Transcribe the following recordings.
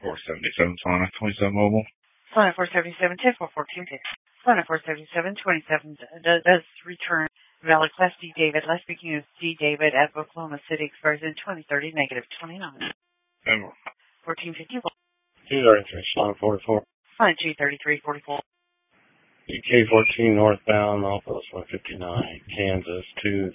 477, Solana 27 mobile. Solana 477, 10 for 14 ticks. Solana 477, 27 does return valid class D David. Last speaking of D David at Oklahoma City expires in 2030, negative 29. 1451. 233, Solana 44. Solana G33, 44. UK14 northbound, Northwest 159, Kansas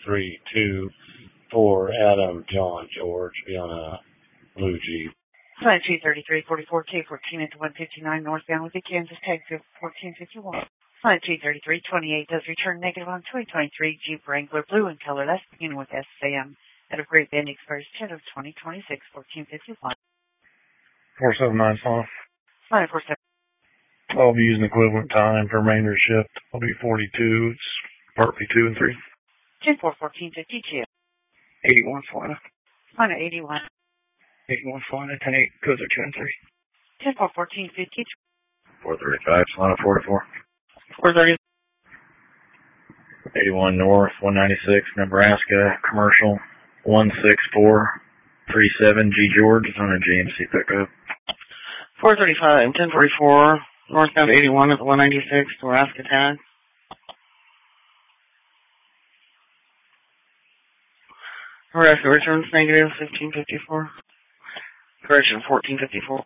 2324, Adam, John, George, be on a blue Jeep. Solana G33, 44, K14 into 159 northbound with the Kansas tag 1451. Solana G33, 28 does return negative on 2023 Jeep Wrangler blue in color. That's beginning with SAM out of Great Bend expires 10 of 2026, 1451. 479, Solana. Solana 47. I'll be using equivalent time for remainder shift. I'll be 42. It's partly 2 and 3. 10 for 1452. 81, Solana. Solana 81. 81, Solana 10-8, goes are 2 and 3. 10 for 1452. 435, Solana 44. 430. 81 North, 196, Nebraska, commercial, 16437 G George is on a GMC pickup. 435, 1044, northbound 81 at the 196, Nebraska tag. Nebraska returns negative 1554. Correction, 1454.